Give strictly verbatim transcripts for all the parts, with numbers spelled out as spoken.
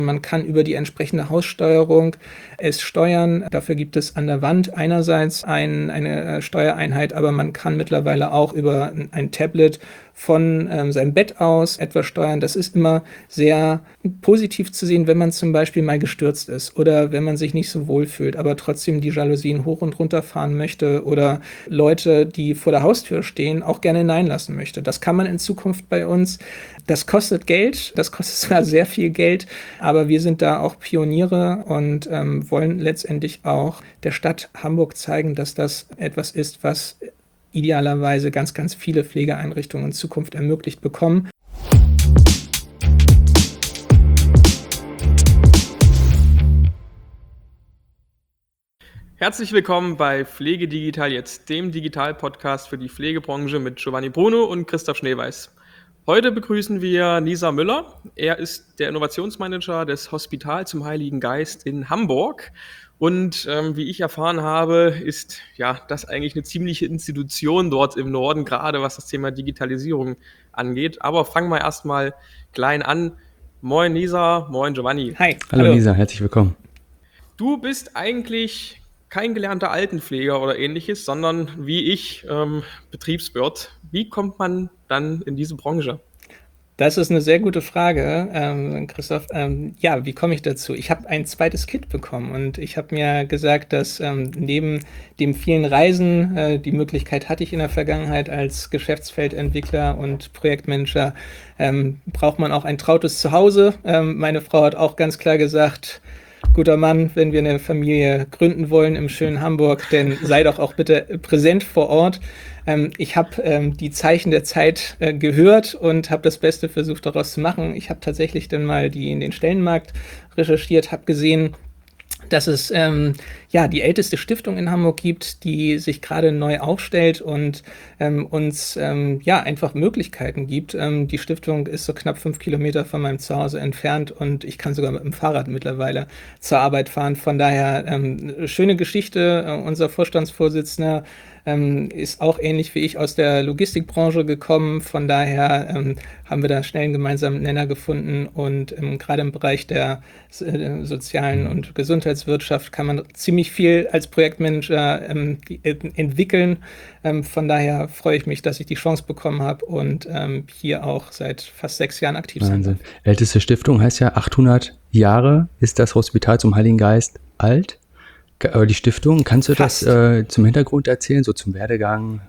Man kann über die entsprechende Haussteuerung es steuern. Dafür gibt es an der Wand einerseits ein, eine Steuereinheit, aber man kann mittlerweile auch über ein Tablet von ähm, seinem Bett aus etwas steuern. Das ist immer sehr positiv zu sehen, wenn man zum Beispiel mal gestürzt ist oder wenn man sich nicht so wohl fühlt, aber trotzdem die Jalousien hoch und runter fahren möchte oder Leute, die vor der Haustür stehen, auch gerne hineinlassen möchte. Das kann man in Zukunft bei uns. Das kostet Geld, das kostet zwar sehr viel Geld, aber wir sind da auch Pioniere und ähm, wollen letztendlich auch der Stadt Hamburg zeigen, dass das etwas ist, was idealerweise ganz, ganz viele Pflegeeinrichtungen in Zukunft ermöglicht bekommen. Herzlich willkommen bei Pflege Digital jetzt, dem Digital-Podcast für die Pflegebranche mit Giovanni Bruno und Christoph Schneeweiß. Heute begrüßen wir Nisa Müller. Er ist der Innovationsmanager des Hospital zum Heiligen Geist in Hamburg. Und ähm, wie ich erfahren habe, ist ja das eigentlich eine ziemliche Institution dort im Norden, gerade was das Thema Digitalisierung angeht. Aber fangen wir erstmal klein an. Moin Nisa, moin Giovanni. Hi. Hallo, hallo Nisa, herzlich willkommen. Du bist eigentlich kein gelernter Altenpfleger oder ähnliches, sondern wie ich ähm, Betriebswirt. Wie kommt man dann in diese Branche? Das ist eine sehr gute Frage, ähm, Christoph. Ähm, ja, wie komme ich dazu? Ich habe ein zweites Kind bekommen und ich habe mir gesagt, dass ähm, neben dem vielen Reisen, äh, die Möglichkeit hatte ich in der Vergangenheit als Geschäftsfeldentwickler und Projektmanager, ähm, braucht man auch ein trautes Zuhause. Ähm, meine Frau hat auch ganz klar gesagt, guter Mann, wenn wir eine Familie gründen wollen im schönen Hamburg, dann sei doch auch bitte präsent vor Ort. Ähm, ich habe ähm, die Zeichen der Zeit äh, gehört und habe das Beste versucht daraus zu machen. Ich habe tatsächlich dann mal die in den Stellenmarkt recherchiert, habe gesehen, dass es ähm, ja die älteste Stiftung in Hamburg gibt, die sich gerade neu aufstellt und ähm, uns ähm, ja einfach Möglichkeiten gibt. Ähm, die Stiftung ist so knapp fünf Kilometer von meinem Zuhause entfernt und ich kann sogar mit dem Fahrrad mittlerweile zur Arbeit fahren. Von daher ähm, schöne Geschichte. Äh, unser Vorstandsvorsitzender Ähm, ist auch ähnlich wie ich aus der Logistikbranche gekommen. Von daher ähm, haben wir da schnell einen gemeinsamen Nenner gefunden und ähm, gerade im Bereich der äh, sozialen und Gesundheitswirtschaft kann man ziemlich viel als Projektmanager ähm, äh, entwickeln. Ähm, von daher freue ich mich, dass ich die Chance bekommen habe und ähm, hier auch seit fast sechs Jahren aktiv sein Wahnsinn. Älteste Stiftung heißt ja achthundert Jahre. Ist das Hospital zum Heiligen Geist alt? Aber die Stiftung, kannst du Fast. das äh, zum Hintergrund erzählen, so zum Werdegang?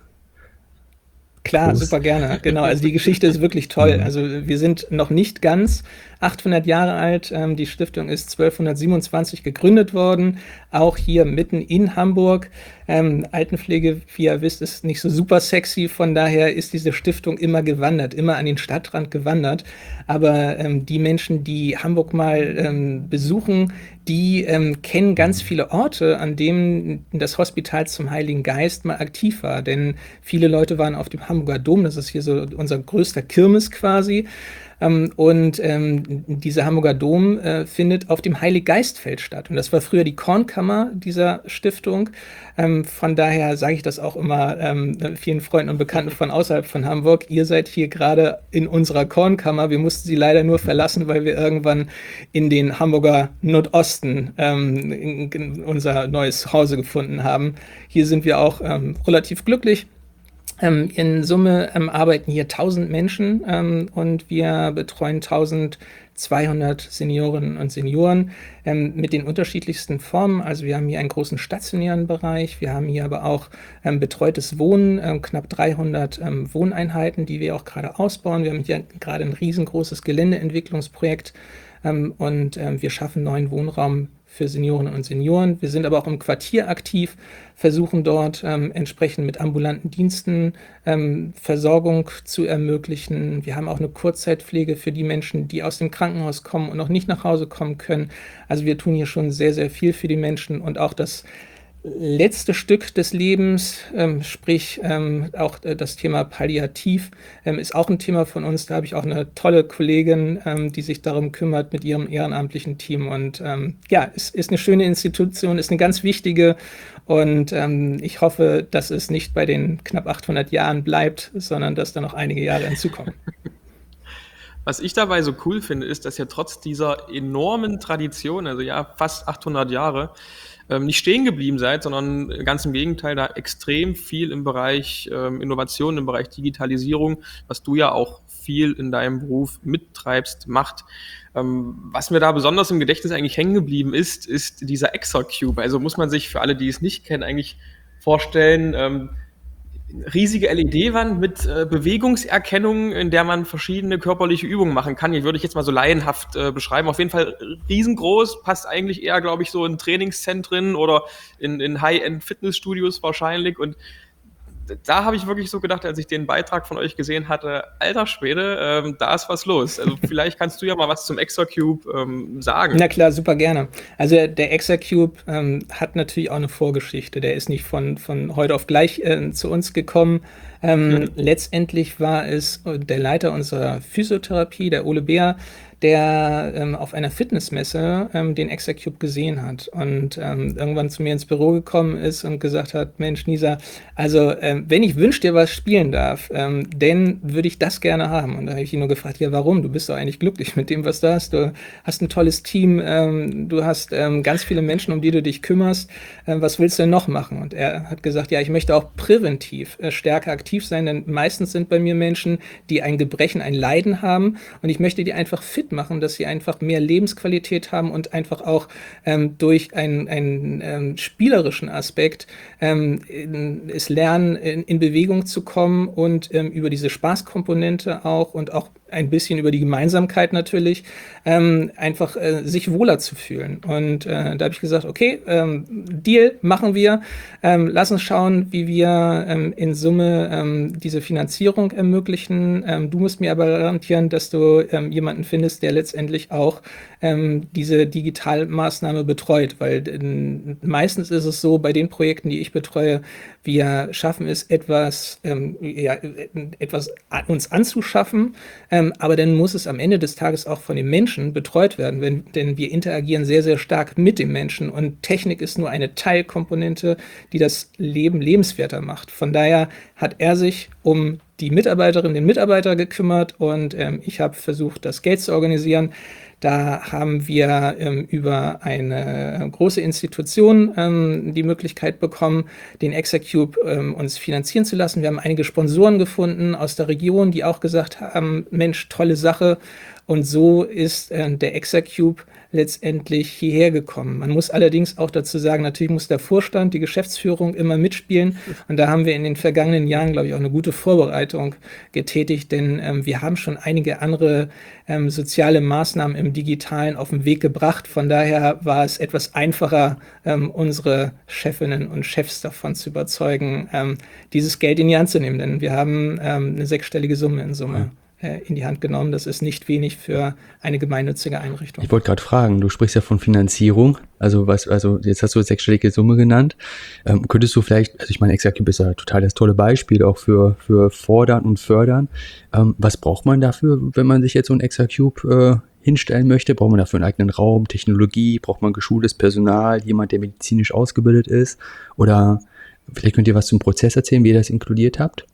Klar, Groß. Super gerne. Genau, also die Geschichte ist wirklich toll. Also wir sind noch nicht ganz achthundert Jahre alt. Ähm, die Stiftung ist zwölfhundertsiebenundzwanzig gegründet worden, auch hier mitten in Hamburg. Ähm, Altenpflege, wie ihr wisst, ist nicht so super sexy. Von daher ist diese Stiftung immer gewandert, immer an den Stadtrand gewandert. Aber ähm, die Menschen, die Hamburg mal ähm, besuchen, die ähm, kennen ganz viele Orte, an denen das Hospital zum Heiligen Geist mal aktiv war. Denn viele Leute waren auf dem Hamburger Dom, das ist hier so unser größter Kirmes quasi. Ähm, und ähm, dieser Hamburger Dom äh, findet auf dem Heilig-Geist-Feld statt. Und das war früher die Kornkammer dieser Stiftung. Ähm, von daher sage ich das auch immer ähm, vielen Freunden und Bekannten von außerhalb von Hamburg. Ihr seid hier gerade in unserer Kornkammer. Wir mussten sie leider nur verlassen, weil wir irgendwann in den Hamburger Nordosten ähm, in, in unser neues Zuhause gefunden haben. Hier sind wir auch ähm, relativ glücklich. Ähm, in Summe ähm, arbeiten hier tausend Menschen ähm, und wir betreuen eintausendzweihundert Seniorinnen und Senioren ähm, mit den unterschiedlichsten Formen. Also wir haben hier einen großen stationären Bereich, wir haben hier aber auch ähm, betreutes Wohnen, ähm, knapp dreihundert ähm, Wohneinheiten, die wir auch gerade ausbauen. Wir haben hier gerade ein riesengroßes Geländeentwicklungsprojekt ähm, und ähm, wir schaffen neuen Wohnraum für Seniorinnen und Senioren. Wir sind aber auch im Quartier aktiv, versuchen dort ähm, entsprechend mit ambulanten Diensten ähm, Versorgung zu ermöglichen. Wir haben auch eine Kurzzeitpflege für die Menschen, die aus dem Krankenhaus kommen und noch nicht nach Hause kommen können. Also wir tun hier schon sehr, sehr viel für die Menschen und auch das letzte Stück des Lebens, ähm, sprich ähm, auch äh, das Thema Palliativ, ähm, ist auch ein Thema von uns. Da habe ich auch eine tolle Kollegin, ähm, die sich darum kümmert mit ihrem ehrenamtlichen Team. Und ähm, ja, es ist eine schöne Institution, ist eine ganz wichtige. Und ähm, ich hoffe, dass es nicht bei den knapp achthundert Jahren bleibt, sondern dass da noch einige Jahre hinzukommen. Was ich dabei so cool finde, ist, dass ja trotz dieser enormen Tradition, also ja fast achthundert Jahre, ähm, nicht stehen geblieben seid, sondern ganz im Gegenteil, da extrem viel im Bereich ähm, Innovation, im Bereich Digitalisierung, was du ja auch viel in deinem Beruf mittreibst, macht. Ähm, was mir da besonders im Gedächtnis eigentlich hängen geblieben ist, ist dieser Exacube. Also muss man sich für alle, die es nicht kennen, eigentlich vorstellen, ähm, riesige L E D-Wand mit äh, Bewegungserkennung, in der man verschiedene körperliche Übungen machen kann. Die würde ich jetzt mal so laienhaft äh, beschreiben. Auf jeden Fall riesengroß, passt eigentlich eher, glaube ich, so in Trainingszentren oder in, in High-End-Fitnessstudios wahrscheinlich. Und da habe ich wirklich so gedacht, als ich den Beitrag von euch gesehen hatte, alter Schwede, ähm, da ist was los. Also vielleicht kannst du ja mal was zum Exacube ähm, sagen. Na klar, super gerne. Also der Exacube ähm, hat natürlich auch eine Vorgeschichte. Der ist nicht von, von heute auf gleich äh, zu uns gekommen. Ähm, mhm. Letztendlich war es der Leiter unserer Physiotherapie, der Ole Beer, der ähm, auf einer Fitnessmesse ähm, den Exacube gesehen hat und ähm, irgendwann zu mir ins Büro gekommen ist und gesagt hat, Mensch, Nisa, also ähm, wenn ich Wünsch dir was spielen darf, ähm, dann würde ich das gerne haben. Und da habe ich ihn nur gefragt, ja warum? Du bist doch eigentlich glücklich mit dem, was du hast. Du hast ein tolles Team, ähm, du hast ähm, ganz viele Menschen, um die du dich kümmerst. Ähm, was willst du denn noch machen? Und er hat gesagt, ja, ich möchte auch präventiv äh, stärker aktiv sein, denn meistens sind bei mir Menschen, die ein Gebrechen, ein Leiden haben und ich möchte die einfach fit machen, dass sie einfach mehr Lebensqualität haben und einfach auch ähm, durch einen, einen ähm, spielerischen Aspekt ähm, in, es lernen, in, in Bewegung zu kommen und ähm, über diese Spaßkomponente auch und auch ein bisschen über die Gemeinsamkeit natürlich, ähm, einfach äh, sich wohler zu fühlen. Und äh, da habe ich gesagt, okay, ähm, Deal machen wir. Ähm, lass uns schauen, wie wir ähm, in Summe ähm, diese Finanzierung ermöglichen. Ähm, du musst mir aber garantieren, dass du ähm, jemanden findest, der letztendlich auch ähm, diese Digitalmaßnahme betreut. Weil äh, meistens ist es so, bei den Projekten, die ich betreue, wir schaffen es, etwas, ähm, ja, etwas an uns anzuschaffen, ähm, aber dann muss es am Ende des Tages auch von den Menschen betreut werden, wenn, denn wir interagieren sehr, sehr stark mit dem Menschen und Technik ist nur eine Teilkomponente, die das Leben lebenswerter macht. Von daher hat er sich um die Mitarbeiterin, den Mitarbeiter gekümmert und ähm, ich habe versucht, das Geld zu organisieren. Da haben wir ähm, über eine große Institution ähm, die Möglichkeit bekommen, den Exacube ähm, uns finanzieren zu lassen. Wir haben einige Sponsoren gefunden aus der Region, die auch gesagt haben, Mensch, tolle Sache. Und so ist äh, der Exacube letztendlich hierher gekommen. Man muss allerdings auch dazu sagen, natürlich muss der Vorstand, die Geschäftsführung immer mitspielen. Und da haben wir in den vergangenen Jahren, glaube ich, auch eine gute Vorbereitung getätigt, denn ähm, wir haben schon einige andere ähm, soziale Maßnahmen im Digitalen auf den Weg gebracht. Von daher war es etwas einfacher, ähm, unsere Chefinnen und Chefs davon zu überzeugen, ähm, dieses Geld in die Hand zu nehmen. Denn wir haben ähm, eine sechsstellige Summe in Summe. Ja. in die Hand genommen. Das ist nicht wenig für eine gemeinnützige Einrichtung. Ich wollte gerade fragen, du sprichst ja von Finanzierung, also was, also jetzt hast du eine sechsstellige Summe genannt. Ähm, könntest du vielleicht, also ich meine, Exacube ist ja total das tolle Beispiel auch für, für Fordern und Fördern. Ähm, was braucht man dafür, wenn man sich jetzt so ein Exacube äh, hinstellen möchte? Braucht man dafür einen eigenen Raum, Technologie? Braucht man geschultes Personal, jemand, der medizinisch ausgebildet ist? Oder vielleicht könnt ihr was zum Prozess erzählen, wie ihr das inkludiert habt?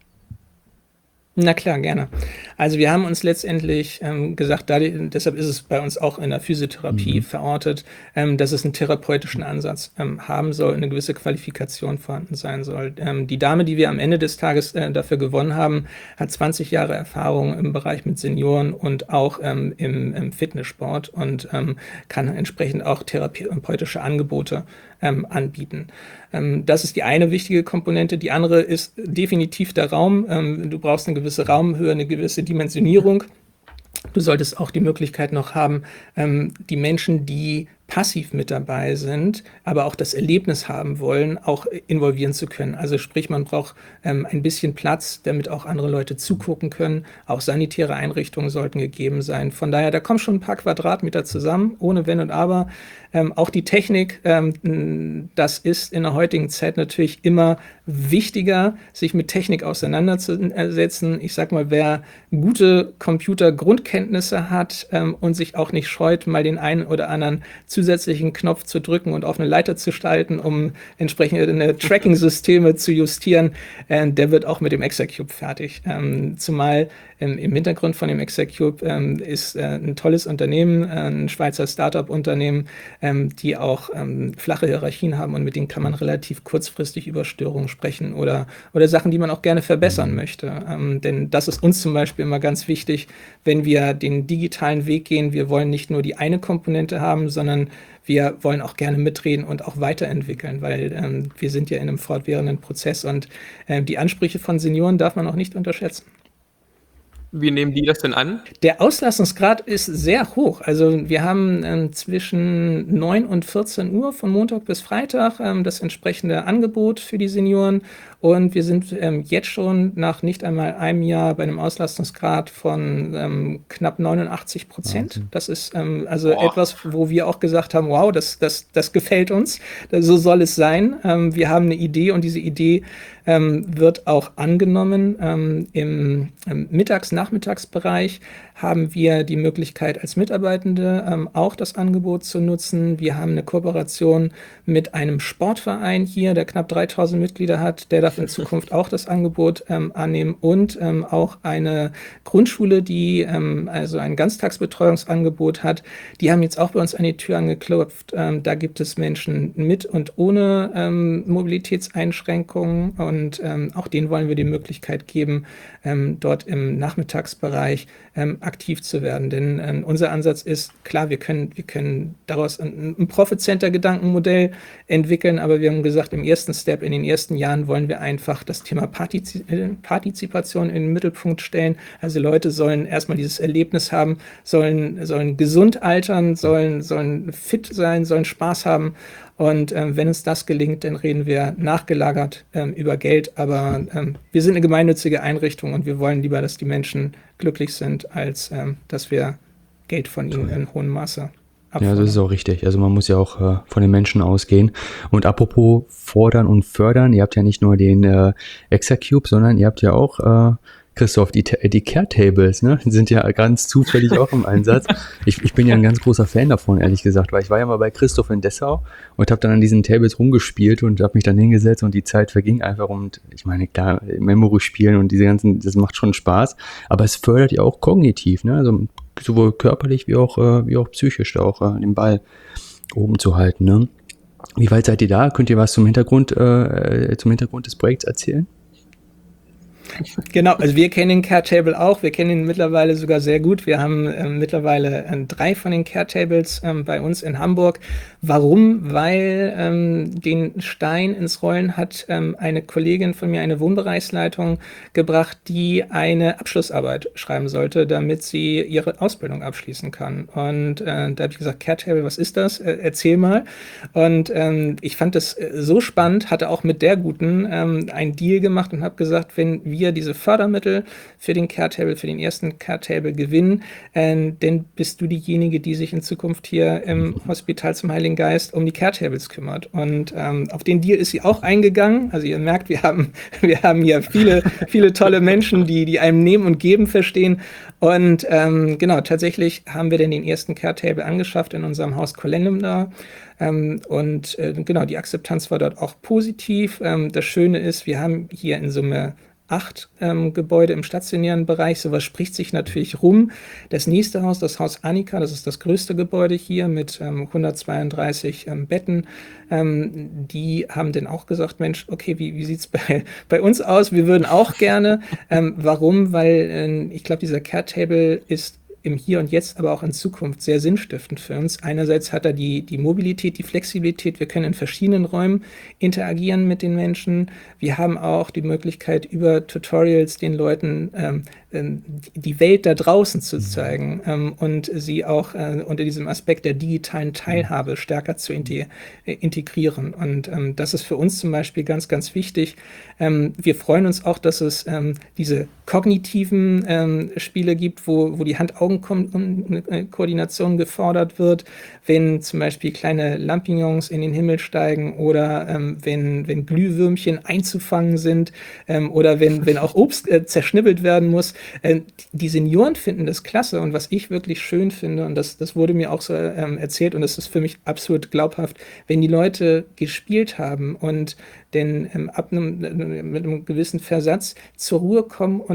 Na klar, gerne. Also wir haben uns letztendlich ähm, gesagt, da, deshalb ist es bei uns auch in der Physiotherapie mhm. verortet, ähm, dass es einen therapeutischen Ansatz ähm, haben soll, eine gewisse Qualifikation vorhanden sein soll. Ähm, die Dame, die wir am Ende des Tages äh, dafür gewonnen haben, hat zwanzig Jahre Erfahrung im Bereich mit Senioren und auch ähm, im, im Fitnesssport und ähm, kann entsprechend auch therapeutische Angebote ähm, anbieten. Ähm, das ist die eine wichtige Komponente. Die andere ist definitiv der Raum. Ähm, du brauchst eine gewisse Raumhöhe, eine gewisse Dimensionierung. Du solltest auch die Möglichkeit noch haben, ähm, die Menschen, die passiv mit dabei sind, aber auch das Erlebnis haben wollen, auch involvieren zu können. Also sprich, man braucht ähm, ein bisschen Platz, damit auch andere Leute zugucken können. Auch sanitäre Einrichtungen sollten gegeben sein. Von daher, da kommen schon ein paar Quadratmeter zusammen, ohne Wenn und Aber. Ähm, auch die Technik, ähm, das ist in der heutigen Zeit natürlich immer wichtiger, sich mit Technik auseinanderzusetzen. Ich sag mal, wer gute Computergrundkenntnisse hat ähm, und sich auch nicht scheut, mal den einen oder anderen zusätzlichen Knopf zu drücken und auf eine Leiter zu schalten, um entsprechende Tracking-Systeme zu justieren, äh, der wird auch mit dem Exacube fertig. Ähm, zumal ähm, im Hintergrund von dem Execube ähm, ist äh, ein tolles Unternehmen, äh, ein Schweizer Startup-Unternehmen, ähm, die auch ähm, flache Hierarchien haben und mit denen kann man relativ kurzfristig über Störungen sprechen oder, oder Sachen, die man auch gerne verbessern möchte. Ähm, denn das ist uns zum Beispiel immer ganz wichtig, wenn wir den digitalen Weg gehen. Wir wollen nicht nur die eine Komponente haben, sondern wir wollen auch gerne mitreden und auch weiterentwickeln, weil ähm, wir sind ja in einem fortwährenden Prozess und äh, die Ansprüche von Senioren darf man auch nicht unterschätzen. Wie nehmen die das denn an? Der Auslastungsgrad ist sehr hoch. Also wir haben ähm, zwischen neun und vierzehn Uhr von Montag bis Freitag ähm, das entsprechende Angebot für die Senioren. Und wir sind ähm, jetzt schon nach nicht einmal einem Jahr bei einem Auslastungsgrad von ähm, knapp neunundachtzig Prozent. Das ist ähm, also Boah. etwas, wo wir auch gesagt haben, wow, das, das, das gefällt uns. So soll es sein. Ähm, wir haben eine Idee und diese Idee ähm, wird auch angenommen. Ähm, Im im Mittags-Nachmittagsbereich haben wir die Möglichkeit als Mitarbeitende ähm, auch das Angebot zu nutzen. Wir haben eine Kooperation mit einem Sportverein hier, der knapp dreitausend Mitglieder hat, der darf in Zukunft auch das Angebot ähm, annehmen und ähm, auch eine Grundschule, die ähm, also ein Ganztagsbetreuungsangebot hat. Die haben jetzt auch bei uns an die Tür angeklopft. Ähm, da gibt es Menschen mit und ohne ähm, Mobilitätseinschränkungen und ähm, auch denen wollen wir die Möglichkeit geben, ähm, dort im Nachmittagsbereich ähm, aktiv zu werden. Denn ähm, unser Ansatz ist, klar, wir können, wir können daraus ein, ein Profit-Center-Gedankenmodell entwickeln, aber wir haben gesagt, im ersten Step, in den ersten Jahren wollen wir einfach das Thema Partiz- Partizipation in den Mittelpunkt stellen. Also Leute sollen erstmal dieses Erlebnis haben, sollen, sollen gesund altern, sollen, sollen fit sein, sollen Spaß haben. Und ähm, wenn uns das gelingt, dann reden wir nachgelagert ähm, über Geld. Aber ähm, wir sind eine gemeinnützige Einrichtung und wir wollen lieber, dass die Menschen glücklich sind, als ähm, dass wir Geld von ihnen in hohem Maße abfordern. Ja, das ist auch richtig. Also man muss ja auch äh, von den Menschen ausgehen. Und apropos fordern und fördern, ihr habt ja nicht nur den äh, Execube, sondern ihr habt ja auch, äh, Christoph, die, die Care-Tables, ne, die sind ja ganz zufällig auch im Einsatz. Ich, ich bin ja ein ganz großer Fan davon, ehrlich gesagt, weil ich war ja mal bei Christoph in Dessau und habe dann an diesen Tables rumgespielt und habe mich dann hingesetzt und die Zeit verging einfach. Und ich meine, klar, Memory spielen und diese ganzen, das macht schon Spaß, aber es fördert ja auch kognitiv, ne, also sowohl körperlich wie auch, äh, wie auch psychisch da auch äh, den Ball oben zu halten, ne. Wie weit seid ihr da? Könnt ihr was zum Hintergrund, äh, zum Hintergrund des Projekts erzählen? Genau, also wir kennen den Care-Table auch, wir kennen ihn mittlerweile sogar sehr gut. Wir haben ähm, mittlerweile äh, drei von den Care-Tables ähm, bei uns in Hamburg. Warum? Weil ähm, den Stein ins Rollen hat ähm, eine Kollegin von mir, eine Wohnbereichsleitung gebracht, die eine Abschlussarbeit schreiben sollte, damit sie ihre Ausbildung abschließen kann. Und äh, da habe ich gesagt, Care-Table, was ist das? Äh, erzähl mal. Und ähm, ich fand das so spannend, hatte auch mit der Guten ähm, einen Deal gemacht und habe gesagt, wenn wir diese Fördermittel für den Care-Table, für den ersten Care-Table gewinnen, äh, dann bist du diejenige, die sich in Zukunft hier im Hospital zum Heiligen Geist um die Care-Tables kümmert. Und ähm, auf den Deal ist sie auch eingegangen. Also ihr merkt, wir haben, wir haben hier viele, viele tolle Menschen, die, die einem Nehmen und Geben verstehen. Und ähm, genau, tatsächlich haben wir dann den ersten Care-Table angeschafft in unserem Haus Collendum da. Ähm, und äh, genau, die Akzeptanz war dort auch positiv. Ähm, das Schöne ist, wir haben hier in Summe acht ähm, Gebäude im stationären Bereich. Sowas spricht sich natürlich rum. Das nächste Haus, das Haus Annika, das ist das größte Gebäude hier mit ähm, hundertzweiunddreißig ähm, Betten. Ähm, die haben dann auch gesagt, Mensch, okay, wie, wie sieht es bei, bei uns aus? Wir würden auch gerne. Ähm, warum? Weil äh, ich glaube, dieser Care-Table ist im Hier und Jetzt, aber auch in Zukunft sehr sinnstiftend für uns. Einerseits hat er die, die Mobilität, die Flexibilität. Wir können in verschiedenen Räumen interagieren mit den Menschen. Wir haben auch die Möglichkeit, über Tutorials den Leuten ähm, die Welt da draußen zu zeigen ähm, und sie auch äh, unter diesem Aspekt der digitalen Teilhabe stärker zu integ- äh, integrieren. Und ähm, das ist für uns zum Beispiel ganz, ganz wichtig. Ähm, wir freuen uns auch, dass es ähm, diese kognitiven ähm, Spiele gibt, wo, wo die Hand-Augen-Koordination gefordert wird, wenn zum Beispiel kleine Lampignons in den Himmel steigen oder ähm, wenn, wenn Glühwürmchen einzufangen sind ähm, oder wenn, wenn auch Obst äh, zerschnibbelt werden muss. Äh, die Senioren finden das klasse und was ich wirklich schön finde, und das, das wurde mir auch so ähm, erzählt und das ist für mich absolut glaubhaft, wenn die Leute gespielt haben und denn ähm, ab einem, mit einem gewissen Versatz zur Ruhe kommen und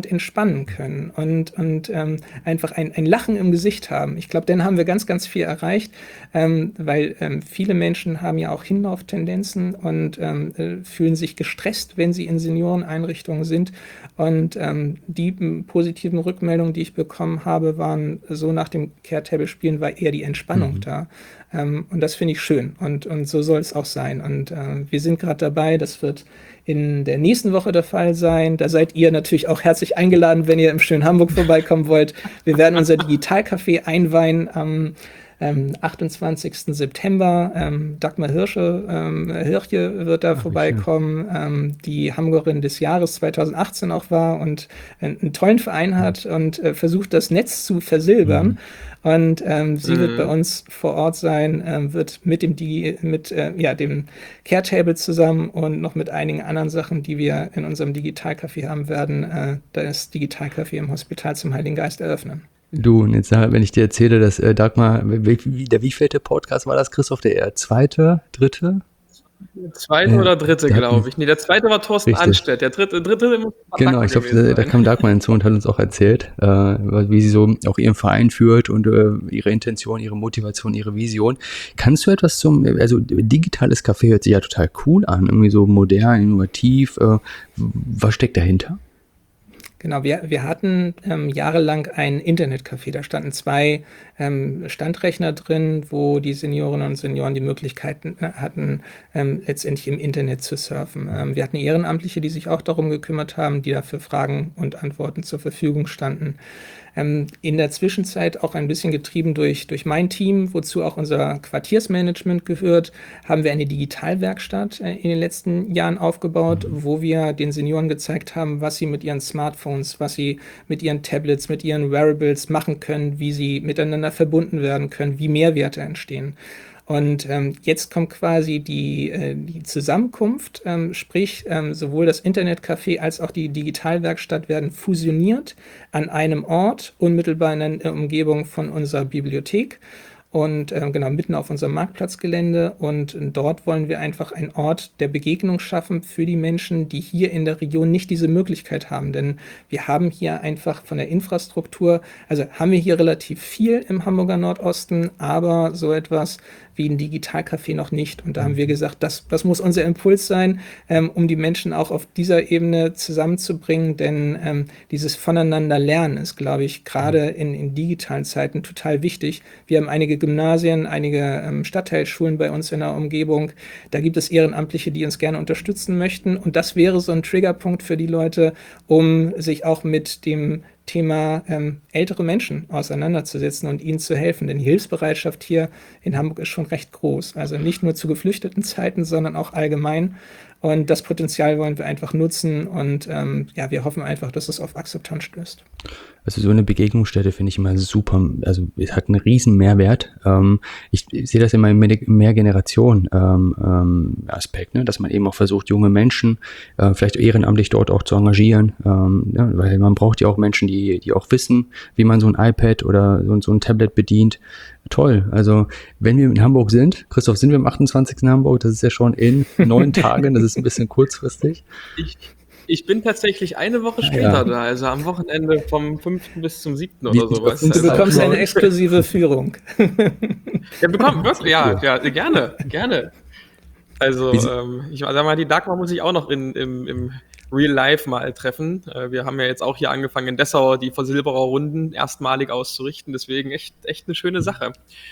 und entspannen können und, und ähm, einfach ein, ein Lachen im Gesicht haben. Ich glaube, dann haben wir ganz, ganz viel erreicht, ähm, weil ähm, viele Menschen haben ja auch Hinlauftendenzen und ähm, äh, fühlen sich gestresst, wenn sie in Senioreneinrichtungen sind. Und ähm, die m, positiven Rückmeldungen, die ich bekommen habe, waren so nach dem Care-Table-Spielen war eher die Entspannung Mhm. da. Ähm, und das finde ich schön. Und, und so soll es auch sein. Und äh, wir sind gerade dabei, das wird in der nächsten Woche der Fall sein. Da seid ihr natürlich auch herzlich eingeladen, wenn ihr im schönen Hamburg vorbeikommen wollt. Wir werden unser Digitalcafé einweihen am ähm, achtundzwanzigsten September. Ähm, Dagmar Hirsche, ähm, Hirche wird da Ach, wie vorbeikommen, ähm, die Hamburgerin des Jahres zweitausendachtzehn auch war und äh, einen tollen Verein hat und äh, versucht, das Netz zu versilbern. Mhm. Und ähm, sie wird bei Mhm. uns vor Ort sein, ähm, wird mit dem Digi mit äh, ja, dem Care-Table zusammen und noch mit einigen anderen Sachen, die wir in unserem Digitalcafé haben werden, äh, das Digitalcafé im Hospital zum Heiligen Geist eröffnen. Du, und jetzt, sag, wenn ich dir erzähle, dass äh, Dagmar, wie, wie, der wievielte Podcast war das, Christoph? Der zweite, dritte? Der zweite Ja, oder dritte, der hat glaube uns, ich. Nee, der zweite war Thorsten richtig. Anstedt. Der dritte, dritte muss Genau, Dagmar ich glaube, gewesen da, da sein. kam Dagmar hinzu und hat uns auch erzählt, äh, wie sie so auch ihren Verein führt und äh, ihre Intention, ihre Motivation, ihre Vision. Kannst du etwas zum, also digitales Café hört sich ja total cool an, irgendwie so modern, innovativ. Äh, was steckt dahinter? Genau, wir, wir hatten ähm, jahrelang ein Internetcafé. Da standen zwei ähm, Standrechner drin, wo die Seniorinnen und Senioren die Möglichkeiten äh, hatten, ähm, letztendlich im Internet zu surfen. Ähm, wir hatten Ehrenamtliche, die sich auch darum gekümmert haben, die dafür Fragen und Antworten zur Verfügung standen. Ähm, in der Zwischenzeit auch ein bisschen getrieben durch, durch mein Team, wozu auch unser Quartiersmanagement gehört, haben wir eine Digitalwerkstatt äh, in den letzten Jahren aufgebaut, wo wir den Senioren gezeigt haben, was sie mit ihren Smartphones, was sie mit ihren Tablets, mit ihren Wearables machen können, wie sie miteinander verbunden werden können, wie Mehrwerte entstehen. Und ähm, jetzt kommt quasi die, äh, die Zusammenkunft, ähm, sprich ähm, sowohl das Internetcafé als auch die Digitalwerkstatt werden fusioniert an einem Ort, unmittelbar in der Umgebung von unserer Bibliothek. Und äh, genau, mitten auf unserem Marktplatzgelände. Und dort wollen wir einfach einen Ort der Begegnung schaffen für die Menschen, die hier in der Region nicht diese Möglichkeit haben. Denn wir haben hier einfach von der Infrastruktur, also haben wir hier relativ viel im Hamburger Nordosten, aber so etwas wie ein Digitalcafé noch nicht. Und da haben wir gesagt, das, das muss unser Impuls sein, ähm, um die Menschen auch auf dieser Ebene zusammenzubringen. Denn ähm, dieses Voneinander lernen ist, glaube ich, gerade in, in digitalen Zeiten total wichtig. Wir haben einige Gymnasien, einige ähm, Stadtteilschulen bei uns in der Umgebung. Da gibt es Ehrenamtliche, die uns gerne unterstützen möchten. Und das wäre so ein Triggerpunkt für die Leute, um sich auch mit dem Thema ähm, ältere Menschen auseinanderzusetzen und ihnen zu helfen. Denn die Hilfsbereitschaft hier in Hamburg ist schon recht groß. Also nicht nur zu geflüchteten Zeiten, sondern auch allgemein. Und das Potenzial wollen wir einfach nutzen. Und ähm, ja, wir hoffen einfach, dass es auf Akzeptanz stößt. Also so eine Begegnungsstätte finde ich immer super, also es hat einen riesen Mehrwert. Ähm, ich, ich sehe das immer im Mehrgeneration-Aspekt, ähm, ähm, ne? Dass man eben auch versucht, junge Menschen äh, vielleicht ehrenamtlich dort auch zu engagieren, ähm, ja, weil man braucht ja auch Menschen, die, die auch wissen, wie man so ein iPad oder so, so ein Tablet bedient. Toll, also wenn wir in Hamburg sind, Christoph, sind wir am achtundzwanzigsten in Hamburg, das ist ja schon in neun Tagen, das ist ein bisschen kurzfristig. Ich, ich bin tatsächlich eine Woche Ah, später ja. da, also am Wochenende vom fünften bis zum siebten Wie- oder wie sowas. öffnet Du Das ist auch bekommst eine toll. exklusive Führung. Ja, bekommt, was? Ja, Cool. ja, gerne, gerne. Also, Wie sie- ähm, ich sag mal, die Dagmar muss ich auch noch in, im, im Real Life mal treffen. Äh, wir haben ja jetzt auch hier angefangen, in Dessau die Versilberer Runden erstmalig auszurichten, deswegen echt, echt eine schöne Sache.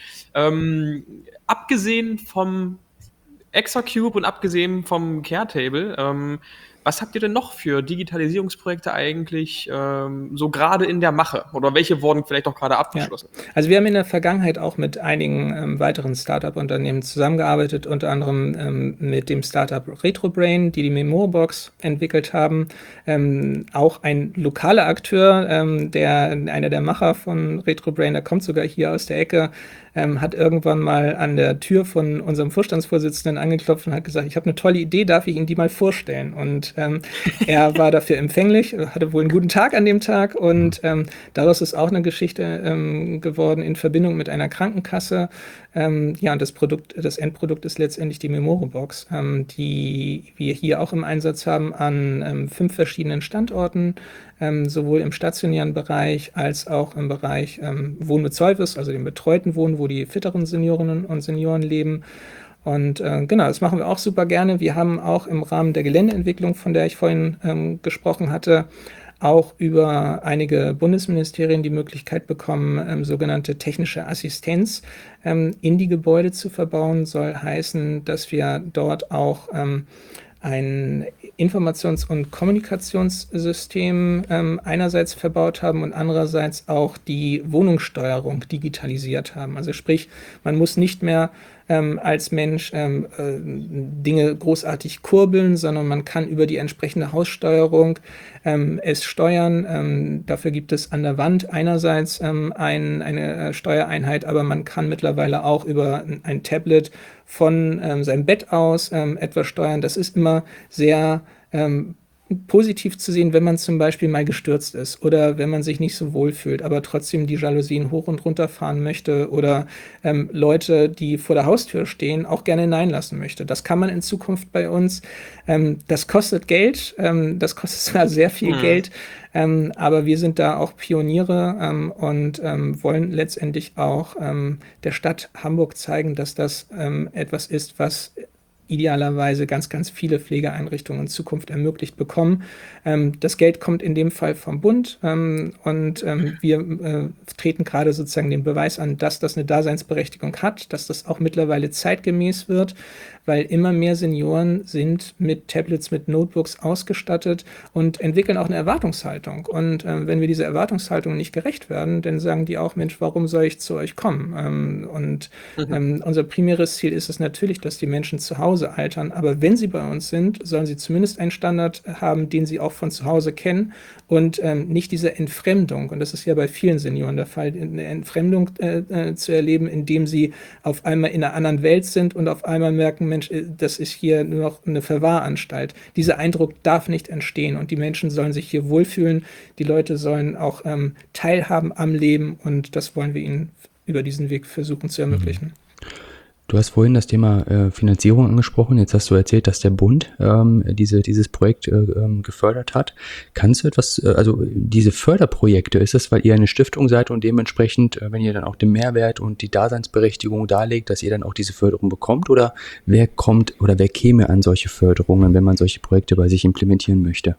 Ähm, abgesehen vom Exacube und abgesehen vom Care-Table, ähm, was habt ihr denn noch für Digitalisierungsprojekte eigentlich ähm, so gerade in der Mache? Oder welche wurden vielleicht auch gerade abgeschlossen? Ja. Also wir haben in der Vergangenheit auch mit einigen ähm, weiteren Startup-Unternehmen zusammengearbeitet, unter anderem ähm, mit dem Startup RetroBrain, die die Memobox entwickelt haben. Ähm, auch ein lokaler Akteur, ähm, der einer der Macher von RetroBrain, der kommt sogar hier aus der Ecke, ähm, hat irgendwann mal an der Tür von unserem Vorstandsvorsitzenden angeklopft und hat gesagt, ich habe eine tolle Idee, darf ich Ihnen die mal vorstellen? Und ähm, er war dafür empfänglich, hatte wohl einen guten Tag an dem Tag und ähm, daraus ist auch eine Geschichte ähm, geworden in Verbindung mit einer Krankenkasse. Ähm, ja, und das Produkt, das Endprodukt ist letztendlich die Memorobox, ähm, die wir hier auch im Einsatz haben an ähm, fünf verschiedenen Standorten. ähm, sowohl im stationären Bereich als auch im Bereich ähm, Wohnen mit Service, also dem betreuten Wohnen, wo die fitteren Seniorinnen und Senioren leben. Und äh, genau, das machen wir auch super gerne. Wir haben auch im Rahmen der Geländeentwicklung, von der ich vorhin ähm, gesprochen hatte, auch über einige Bundesministerien die Möglichkeit bekommen, ähm, sogenannte technische Assistenz ähm, in die Gebäude zu verbauen. Soll heißen, dass wir dort auch ähm, ein Informations- und Kommunikationssystem ähm, einerseits verbaut haben und andererseits auch die Wohnungssteuerung digitalisiert haben. Also sprich, man muss nicht mehr ähm, als Mensch ähm, äh, Dinge großartig kurbeln, sondern man kann über die entsprechende Haussteuerung ähm, es steuern. Ähm, dafür gibt es an der Wand einerseits ähm, ein, eine Steuereinheit, aber man kann mittlerweile auch über ein Tablet von ähm, seinem Bett aus ähm, etwas steuern. Das ist immer sehr ähm, positiv zu sehen, wenn man zum Beispiel mal gestürzt ist oder wenn man sich nicht so wohl fühlt, aber trotzdem die Jalousien hoch und runter fahren möchte oder ähm, Leute, die vor der Haustür stehen, auch gerne hineinlassen möchte. Das kann man in Zukunft bei uns. Ähm, das kostet Geld, ähm, das kostet zwar sehr viel mhm. Geld, ähm, aber wir sind da auch Pioniere ähm, und ähm, wollen letztendlich auch ähm, der Stadt Hamburg zeigen, dass das ähm, etwas ist, was idealerweise ganz, ganz viele Pflegeeinrichtungen in Zukunft ermöglicht bekommen. Ähm, das Geld kommt in dem Fall vom Bund ähm, und ähm, wir äh, treten gerade sozusagen den Beweis an, dass das eine Daseinsberechtigung hat, dass das auch mittlerweile zeitgemäß wird, weil immer mehr Senioren sind mit Tablets, mit Notebooks ausgestattet und entwickeln auch eine Erwartungshaltung. Und äh, wenn wir dieser Erwartungshaltung nicht gerecht werden, dann sagen die auch, Mensch, warum soll ich zu euch kommen? Ähm, und mhm. ähm, unser primäres Ziel ist es natürlich, dass die Menschen zu Hause altern, aber wenn sie bei uns sind, sollen sie zumindest einen Standard haben, den sie auch von zu Hause kennen und ähm, nicht diese Entfremdung, und das ist ja bei vielen Senioren der Fall, eine Entfremdung äh, äh, zu erleben, indem sie auf einmal in einer anderen Welt sind und auf einmal merken, Mensch, das ist hier nur noch eine Verwahranstalt. Dieser Eindruck darf nicht entstehen und die Menschen sollen sich hier wohlfühlen, die Leute sollen auch ähm, teilhaben am Leben und das wollen wir ihnen über diesen Weg versuchen zu ermöglichen. Mhm. Du hast vorhin das Thema äh, Finanzierung angesprochen. Jetzt hast du erzählt, dass der Bund ähm, diese, dieses Projekt äh, ähm, gefördert hat. Kannst du etwas, äh, also diese Förderprojekte, ist das, weil ihr eine Stiftung seid und dementsprechend, äh, wenn ihr dann auch den Mehrwert und die Daseinsberechtigung darlegt, dass ihr dann auch diese Förderung bekommt? Oder wer kommt oder wer käme an solche Förderungen, wenn man solche Projekte bei sich implementieren möchte?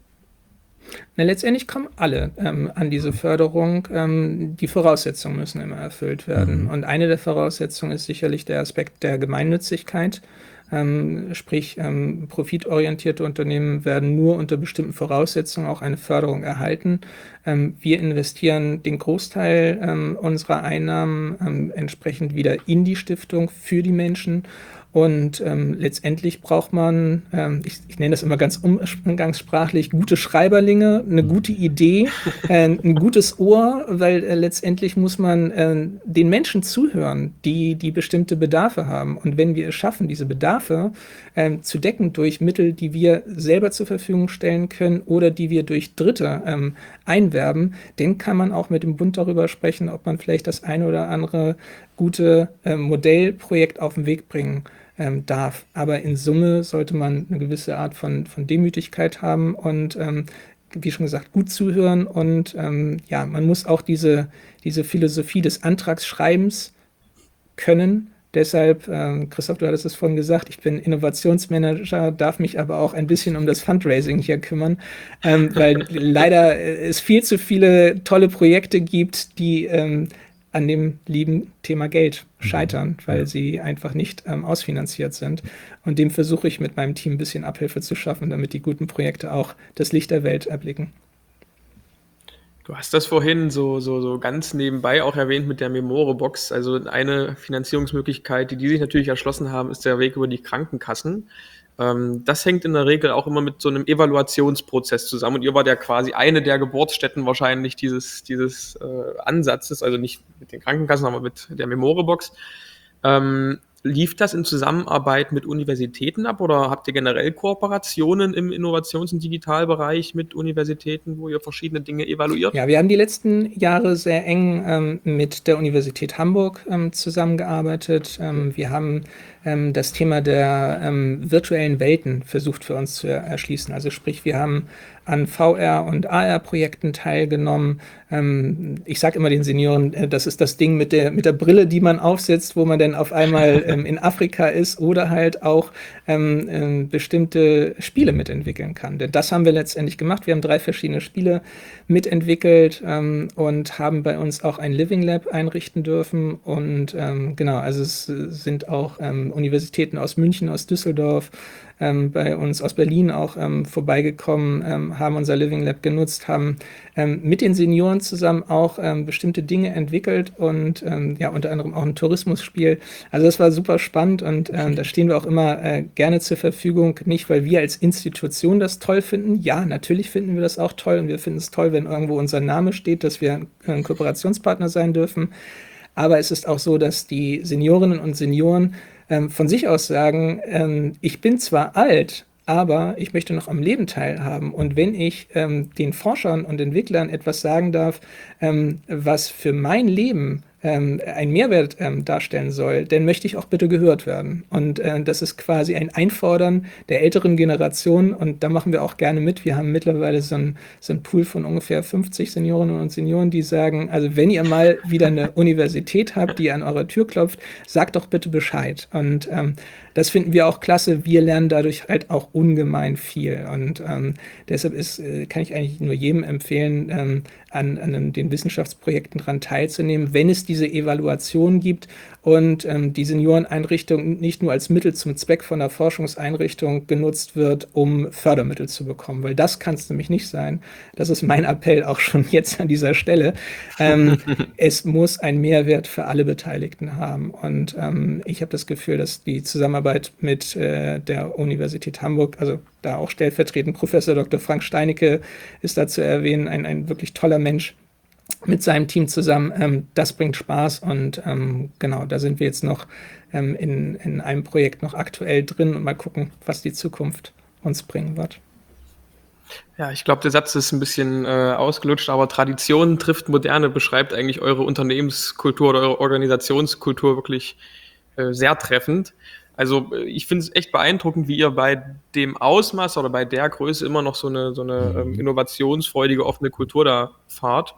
Na, letztendlich kommen alle ähm, an diese Förderung. Ähm, die Voraussetzungen müssen immer erfüllt werden. Mhm. Und eine der Voraussetzungen ist sicherlich der Aspekt der Gemeinnützigkeit. Ähm, sprich, ähm, profitorientierte Unternehmen werden nur unter bestimmten Voraussetzungen auch eine Förderung erhalten. Ähm, wir investieren den Großteil ähm, unserer Einnahmen ähm, entsprechend wieder in die Stiftung für die Menschen. Und ähm, letztendlich braucht man, ähm, ich, ich nenne das immer ganz umgangssprachlich, gute Schreiberlinge, eine gute Idee, äh, ein gutes Ohr, weil äh, letztendlich muss man äh, den Menschen zuhören, die, die bestimmte Bedarfe haben. Und wenn wir es schaffen, diese Bedarfe äh, zu decken durch Mittel, die wir selber zur Verfügung stellen können oder die wir durch Dritte ähm, einwerben, dann kann man auch mit dem Bund darüber sprechen, ob man vielleicht das eine oder andere gute äh, Modellprojekt auf den Weg bringen ähm, darf. Aber in Summe sollte man eine gewisse Art von, von Demütigkeit haben und ähm, wie schon gesagt, gut zuhören und ähm, ja, man muss auch diese, diese Philosophie des Antragsschreibens können. Deshalb, ähm, Christoph, du hattest es vorhin gesagt, ich bin Innovationsmanager, darf mich aber auch ein bisschen um das Fundraising hier kümmern, ähm, weil leider es viel zu viele tolle Projekte gibt, die ähm, an dem lieben Thema Geld scheitern, weil ja. sie einfach nicht ähm, ausfinanziert sind. Und dem versuche ich mit meinem Team ein bisschen Abhilfe zu schaffen, damit die guten Projekte auch das Licht der Welt erblicken. Du hast das vorhin so, so, so ganz nebenbei auch erwähnt mit der Memore-Box. Also eine Finanzierungsmöglichkeit, die die sich natürlich erschlossen haben, ist der Weg über die Krankenkassen. Ähm, das hängt in der Regel auch immer mit so einem Evaluationsprozess zusammen. Und ihr wart ja quasi eine der Geburtsstätten wahrscheinlich dieses, dieses äh, Ansatzes, also nicht mit den Krankenkassen, aber mit der Memore-Box. Ähm, lief das in Zusammenarbeit mit Universitäten ab oder habt ihr generell Kooperationen im Innovations- und Digitalbereich mit Universitäten, wo ihr verschiedene Dinge evaluiert? Ja, wir haben die letzten Jahre sehr eng ähm, mit der Universität Hamburg ähm, zusammengearbeitet. Ähm, wir haben ähm, das Thema der ähm, virtuellen Welten versucht für uns zu erschließen. Also sprich, wir haben an V R- und A R-Projekten teilgenommen. Ähm, ich sage immer den Senioren, äh, das ist das Ding mit der, mit der Brille, die man aufsetzt, wo man dann auf einmal ähm, in Afrika ist oder halt auch ähm, ähm, bestimmte Spiele mitentwickeln kann. Denn das haben wir letztendlich gemacht. Wir haben drei verschiedene Spiele mitentwickelt ähm, und haben bei uns auch ein Living Lab einrichten dürfen. Und ähm, genau, also es sind auch ähm, Universitäten aus München, aus Düsseldorf, ähm, bei uns aus Berlin auch ähm, vorbeigekommen, ähm, haben unser Living Lab genutzt, haben ähm, mit den Senioren zusammen auch ähm, bestimmte Dinge entwickelt und ähm, ja, unter anderem auch ein Tourismusspiel. Also das war super spannend und ähm, da stehen wir auch immer äh, gerne zur Verfügung, nicht weil wir als Institution das toll finden. Ja, natürlich finden wir das auch toll und wir finden es toll, wenn irgendwo unser Name steht, dass wir ein Kooperationspartner sein dürfen. Aber es ist auch so, dass die Seniorinnen und Senioren ähm, von sich aus sagen, ähm, ich bin zwar alt, aber ich möchte noch am Leben teilhaben. Und wenn ich ähm, den Forschern und Entwicklern etwas sagen darf, ähm, was für mein Leben ähm, einen Mehrwert ähm, darstellen soll, dann möchte ich auch bitte gehört werden. Und äh, das ist quasi ein Einfordern der älteren Generation und da machen wir auch gerne mit. Wir haben mittlerweile so ein, so ein Pool von ungefähr fünfzig Seniorinnen und Senioren, die sagen, also wenn ihr mal wieder eine Universität habt, die an eurer Tür klopft, sagt doch bitte Bescheid. Und ähm, das finden wir auch klasse. Wir lernen dadurch halt auch ungemein viel. Und ähm, deshalb ist, äh, kann ich eigentlich nur jedem empfehlen, ähm, an, an den Wissenschaftsprojekten daran teilzunehmen, wenn es diese Evaluation gibt und ähm, die Senioreneinrichtung nicht nur als Mittel zum Zweck von einer Forschungseinrichtung genutzt wird, um Fördermittel zu bekommen, weil das kann es nämlich nicht sein. Das ist mein Appell auch schon jetzt an dieser Stelle. Ähm, es muss einen Mehrwert für alle Beteiligten haben und ähm, ich habe das Gefühl, dass die Zusammenarbeit mit äh, der Universität Hamburg, also da auch stellvertretend Professor Doktor Frank Steinecke ist da zu erwähnen, ein, ein wirklich toller Mensch mit seinem Team zusammen. Ähm, das bringt Spaß und ähm, genau, da sind wir jetzt noch ähm, in, in einem Projekt noch aktuell drin und mal gucken, was die Zukunft uns bringen wird. Ja, ich glaube, der Satz ist ein bisschen äh, ausgelutscht, aber Tradition trifft Moderne beschreibt eigentlich eure Unternehmenskultur oder eure Organisationskultur wirklich äh, sehr treffend. Also ich finde es echt beeindruckend, wie ihr bei dem Ausmaß oder bei der Größe immer noch so eine, so eine ähm, innovationsfreudige, offene Kultur da fahrt.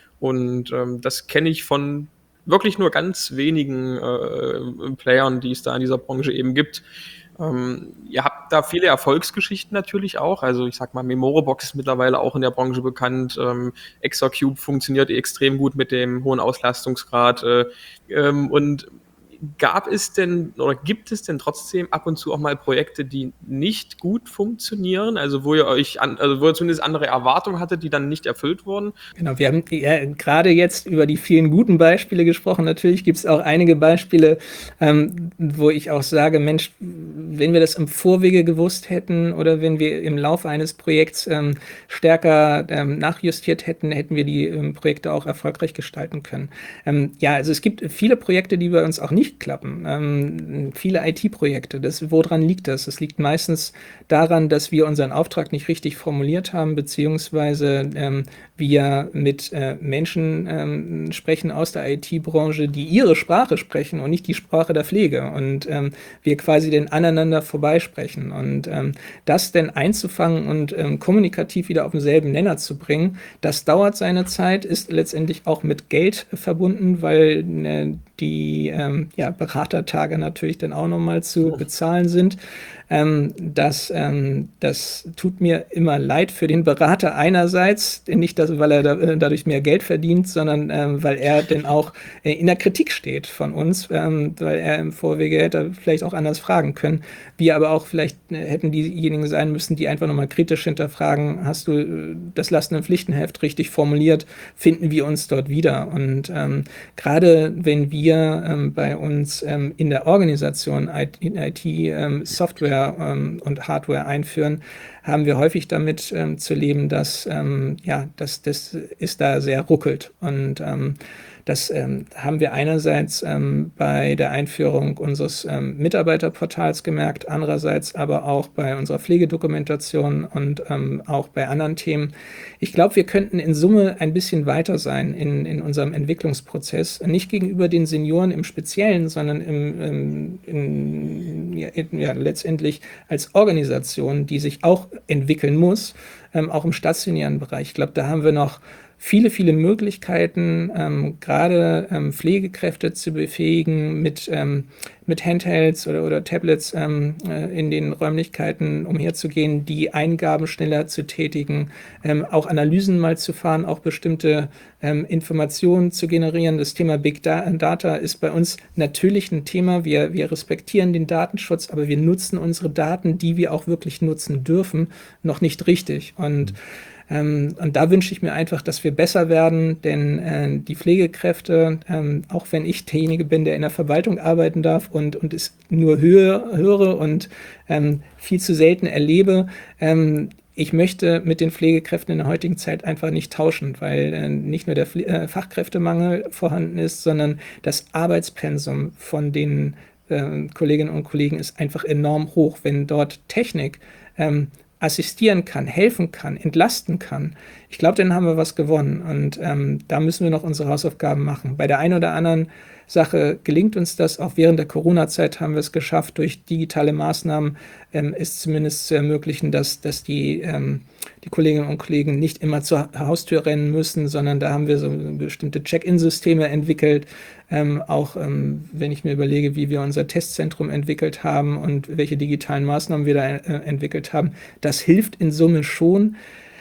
Und ähm, das kenne ich von wirklich nur ganz wenigen äh, Playern, die es da in dieser Branche eben gibt. Ähm, ihr habt da viele Erfolgsgeschichten natürlich auch. Also ich sag mal, Memorobox ist mittlerweile auch in der Branche bekannt. Ähm, Exacube funktioniert extrem gut mit dem hohen Auslastungsgrad. Äh, ähm, und gab es denn oder gibt es denn trotzdem ab und zu auch mal Projekte, die nicht gut funktionieren? Also wo ihr euch, an, also wo ihr zumindest andere Erwartungen hattet, die dann nicht erfüllt wurden? Genau, wir haben ja gerade jetzt über die vielen guten Beispiele gesprochen. Natürlich gibt es auch einige Beispiele, ähm, wo ich auch sage, Mensch, wenn wir das im Vorwege gewusst hätten oder wenn wir im Laufe eines Projekts ähm, stärker ähm, nachjustiert hätten, hätten wir die ähm, Projekte auch erfolgreich gestalten können. Ähm, ja, also es gibt viele Projekte, die bei uns auch nicht klappen. Ähm, viele I T-Projekte. Das, woran liegt das? Es liegt meistens daran, dass wir unseren Auftrag nicht richtig formuliert haben, beziehungsweise ähm, wir mit äh, Menschen ähm, sprechen aus der I T-Branche, die ihre Sprache sprechen und nicht die Sprache der Pflege. Und ähm, wir quasi den aneinander vorbeisprechen. Und ähm, das denn einzufangen und ähm, kommunikativ wieder auf denselben Nenner zu bringen, das dauert seine Zeit, ist letztendlich auch mit Geld verbunden, weil äh, die ähm, ja, Beratertage natürlich dann auch nochmal zu bezahlen sind. Ähm, das, ähm, das tut mir immer leid für den Berater einerseits, nicht, dass, weil er da, äh, dadurch mehr Geld verdient, sondern ähm, weil er dann auch äh, in der Kritik steht von uns, ähm, weil er im Vorwege hätte vielleicht auch anders fragen können. Wir aber auch vielleicht äh, hätten diejenigen sein müssen, die einfach nochmal kritisch hinterfragen, hast du äh, das Lasten- und Pflichtenheft richtig formuliert, finden wir uns dort wieder. Und ähm, gerade wenn wir ähm, bei uns ähm, in der Organisation I T ähm, Software ähm, und Hardware einführen, haben wir häufig damit ähm, zu leben, dass ähm, ja, das, das ist da sehr ruckelt. Und ähm, das ähm, haben wir einerseits ähm, bei der Einführung unseres ähm, Mitarbeiterportals gemerkt, andererseits aber auch bei unserer Pflegedokumentation und ähm, auch bei anderen Themen. Ich glaube, wir könnten in Summe ein bisschen weiter sein in, in unserem Entwicklungsprozess, nicht gegenüber den Senioren im Speziellen, sondern im, im, in ja, ja, letztendlich als Organisation, die sich auch entwickeln muss, ähm, auch im stationären Bereich. Ich glaube, da haben wir noch viele, viele Möglichkeiten, ähm, gerade ähm, Pflegekräfte zu befähigen, mit, ähm, mit Handhelds oder, oder Tablets ähm, äh, in den Räumlichkeiten umherzugehen, die Eingaben schneller zu tätigen, ähm, auch Analysen mal zu fahren, auch bestimmte ähm, Informationen zu generieren. Das Thema Big Data ist bei uns natürlich ein Thema. Wir, wir respektieren den Datenschutz, aber wir nutzen unsere Daten, die wir auch wirklich nutzen dürfen, noch nicht richtig. Und Ähm, und da wünsche ich mir einfach, dass wir besser werden, denn äh, die Pflegekräfte, ähm, auch wenn ich derjenige bin, der in der Verwaltung arbeiten darf und, und es nur höre, höre und ähm, viel zu selten erlebe, ähm, ich möchte mit den Pflegekräften in der heutigen Zeit einfach nicht tauschen, weil äh, nicht nur der Pfle- äh, Fachkräftemangel vorhanden ist, sondern das Arbeitspensum von den äh, Kolleginnen und Kollegen ist einfach enorm hoch. Wenn dort Technik ähm, assistieren kann, helfen kann, entlasten kann, ich glaube, dann haben wir was gewonnen. Und ähm, da müssen wir noch unsere Hausaufgaben machen. Bei der einen oder anderen Sache gelingt uns das. Auch während der Corona-Zeit haben wir es geschafft, durch digitale Maßnahmen ähm, es zumindest zu ermöglichen, dass, dass die, ähm, die Kolleginnen und Kollegen nicht immer zur Haustür rennen müssen, sondern da haben wir so bestimmte Check-in-Systeme entwickelt. Ähm, auch ähm, wenn ich mir überlege, wie wir unser Testzentrum entwickelt haben und welche digitalen Maßnahmen wir da äh, entwickelt haben, das hilft in Summe schon.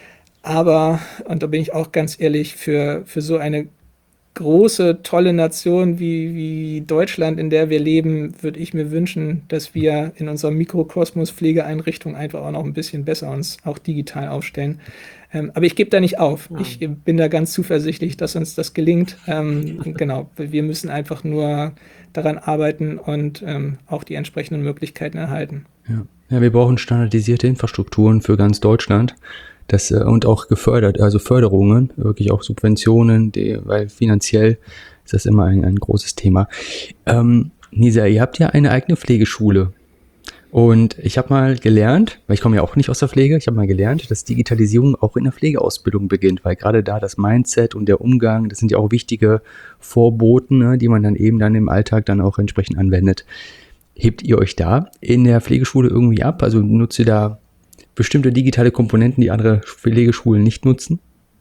Aber, und da bin ich auch ganz ehrlich, für, für so eine große, tolle Nation wie, wie Deutschland, in der wir leben, würde ich mir wünschen, dass wir in unserer Mikrokosmos-Pflegeeinrichtung einfach auch noch ein bisschen besser uns auch digital aufstellen. Ähm, aber ich gebe da nicht auf. Ja. Ich bin da ganz zuversichtlich, dass uns das gelingt. Ähm, genau, wir müssen einfach nur daran arbeiten und ähm, auch die entsprechenden Möglichkeiten erhalten. Ja. Ja, wir brauchen standardisierte Infrastrukturen für ganz Deutschland. Das, und auch gefördert, also Förderungen, wirklich auch Subventionen, die, weil finanziell ist das immer ein, ein großes Thema. Ähm, Nisa, ihr habt ja eine eigene Pflegeschule und ich habe mal gelernt, weil ich komme ja auch nicht aus der Pflege, ich habe mal gelernt, dass Digitalisierung auch in der Pflegeausbildung beginnt, weil gerade da das Mindset und der Umgang, das sind ja auch wichtige Vorboten, ne, die man dann eben dann im Alltag dann auch entsprechend anwendet. Hebt ihr euch da in der Pflegeschule irgendwie ab? Also nutzt ihr da bestimmte digitale Komponenten, die andere Pflegeschulen nicht nutzen?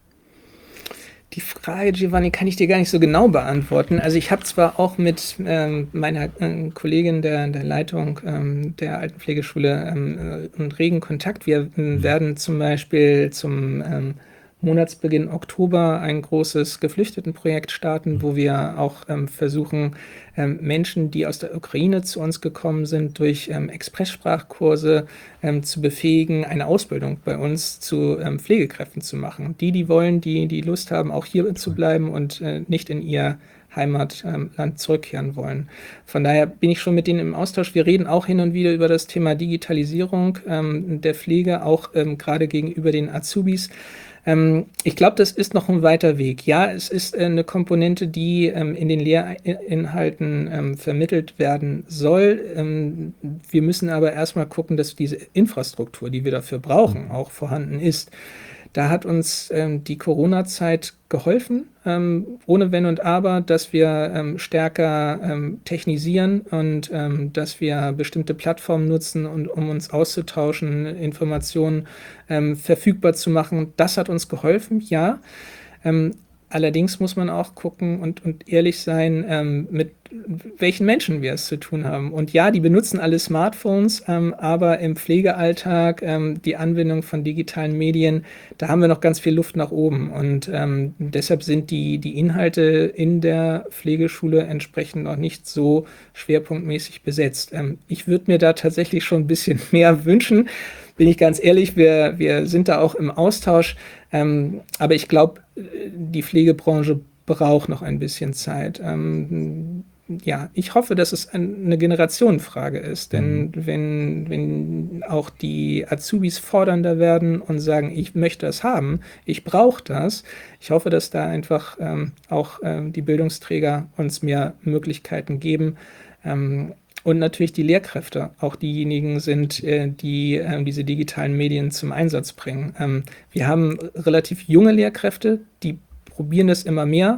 Die Frage, Giovanni, kann ich dir gar nicht so genau beantworten. Also ich habe zwar auch mit ähm, meiner äh, Kollegin der, der Leitung ähm, der Altenpflegeschule ähm, äh, einen regen Kontakt. Wir äh, mhm. werden zum Beispiel zum ähm, Monatsbeginn Oktober ein großes Geflüchtetenprojekt starten, wo wir auch ähm, versuchen, ähm, Menschen, die aus der Ukraine zu uns gekommen sind, durch ähm, Expresssprachkurse ähm, zu befähigen, eine Ausbildung bei uns zu ähm, Pflegekräften zu machen. Die, die wollen, die, die Lust haben, auch hier zu bleiben und äh, nicht in ihr Heimatland ähm, zurückkehren wollen. Von daher bin ich schon mit denen im Austausch. Wir reden auch hin und wieder über das Thema Digitalisierung ähm, der Pflege, auch ähm, gerade gegenüber den Azubis. Ähm, ich glaube, das ist noch ein weiter Weg. Ja, es ist äh, eine Komponente, die ähm, in den Lehrinhalten ähm, vermittelt werden soll. Ähm, wir müssen aber erstmal gucken, dass diese Infrastruktur, die wir dafür brauchen, auch vorhanden ist. Da hat uns ähm, die Corona-Zeit geholfen, ähm, ohne Wenn und Aber, dass wir ähm, stärker ähm, technisieren und ähm, dass wir bestimmte Plattformen nutzen, und, um uns auszutauschen, Informationen ähm, verfügbar zu machen. Das hat uns geholfen, ja. Ähm, Allerdings muss man auch gucken und, und ehrlich sein, ähm, mit welchen Menschen wir es zu tun haben. Und ja, die benutzen alle Smartphones, ähm, aber im Pflegealltag, ähm, die Anwendung von digitalen Medien, da haben wir noch ganz viel Luft nach oben. Und ähm, deshalb sind die, die Inhalte in der Pflegeschule entsprechend noch nicht so schwerpunktmäßig besetzt. Ähm, ich würde mir da tatsächlich schon ein bisschen mehr wünschen. Bin ich ganz ehrlich, wir, wir sind da auch im Austausch. Ähm, aber ich glaube, die Pflegebranche braucht noch ein bisschen Zeit. Ähm, ja, ich hoffe, dass es eine Generationenfrage ist. Denn mhm. wenn, wenn auch die Azubis fordernder werden und sagen, ich möchte das haben, ich brauche das, ich hoffe, dass da einfach ähm, auch ähm, die Bildungsträger uns mehr Möglichkeiten geben. Ähm, Und natürlich die Lehrkräfte, auch diejenigen sind, die diese digitalen Medien zum Einsatz bringen. Wir haben relativ junge Lehrkräfte, die probieren es immer mehr.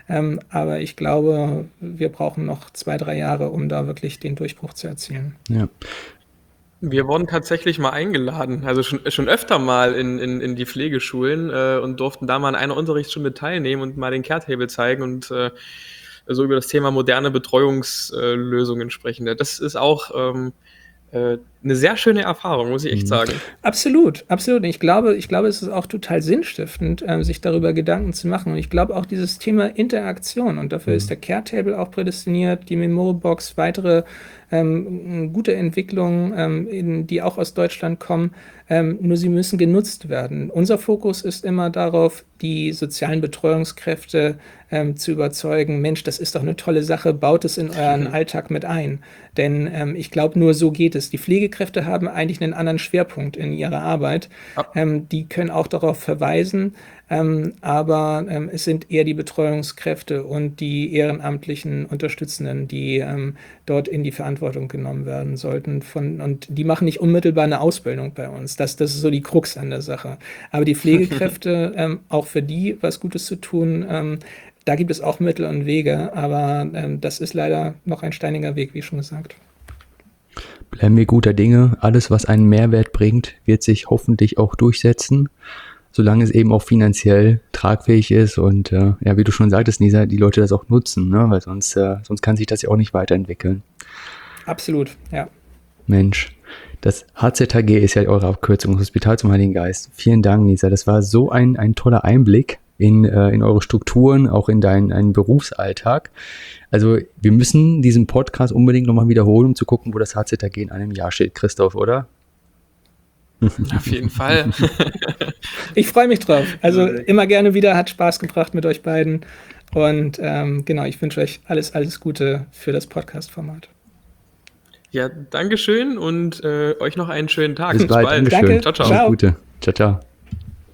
Ähm, aber ich glaube, wir brauchen noch zwei, drei Jahre, um da wirklich den Durchbruch zu erzielen. Ja. Wir wurden tatsächlich mal eingeladen, also schon, schon öfter mal in, in, in die Pflegeschulen äh, und durften da mal an einer Unterrichtsstunde teilnehmen und mal den Care-Table zeigen und äh, so über das Thema moderne Betreuungslösungen sprechen. Das ist auch ähm, äh, eine sehr schöne Erfahrung, muss ich echt sagen. Absolut, absolut. Ich glaube, ich glaube, es ist auch total sinnstiftend, ähm, sich darüber Gedanken zu machen. Und ich glaube auch dieses Thema Interaktion, und dafür mhm. ist der Care-Table auch prädestiniert, die Memo-Box, weitere ähm, gute Entwicklungen, ähm, in, die auch aus Deutschland kommen, ähm, nur sie müssen genutzt werden. Unser Fokus ist immer darauf, die sozialen Betreuungskräfte ähm, zu überzeugen, Mensch, das ist doch eine tolle Sache, baut es in euren mhm. Alltag mit ein. Denn ähm, ich glaube, nur so geht es. Die Pflegekräfte haben eigentlich einen anderen Schwerpunkt in ihrer Arbeit. Ja. Ähm, die können auch darauf verweisen, ähm, aber ähm, es sind eher die Betreuungskräfte und die ehrenamtlichen Unterstützenden, die ähm, dort in die Verantwortung genommen werden sollten. Von, und die machen nicht unmittelbar eine Ausbildung bei uns. Das, das ist so die Krux an der Sache. Aber die Pflegekräfte, ähm, auch für die was Gutes zu tun, ähm, da gibt es auch Mittel und Wege, aber ähm, das ist leider noch ein steiniger Weg, wie schon gesagt. Bleiben wir guter Dinge. Alles, was einen Mehrwert bringt, wird sich hoffentlich auch durchsetzen, solange es eben auch finanziell tragfähig ist und äh, ja, wie du schon sagtest, Nisa, die Leute das auch nutzen, ne? Weil sonst, äh, sonst kann sich das ja auch nicht weiterentwickeln. Absolut, ja. Mensch, das H Z H G ist ja eure Abkürzung, Hospital zum Heiligen Geist. Vielen Dank, Nisa. Das war so ein, ein toller Einblick in, äh, in eure Strukturen, auch in deinen, deinen Berufsalltag. Also wir müssen diesen Podcast unbedingt nochmal wiederholen, um zu gucken, wo das H Z H G in einem Jahr steht, Christoph, oder? Auf jeden Fall. Ich freue mich drauf. Also immer gerne wieder, hat Spaß gebracht mit euch beiden. Und ähm, genau, ich wünsche euch alles, alles Gute für das Podcast-Format. Ja, Dankeschön und äh, euch noch einen schönen Tag. Bis bald. Bis bald. Danke. Ciao, ciao. Ciao. Alles Gute. Ciao, ciao.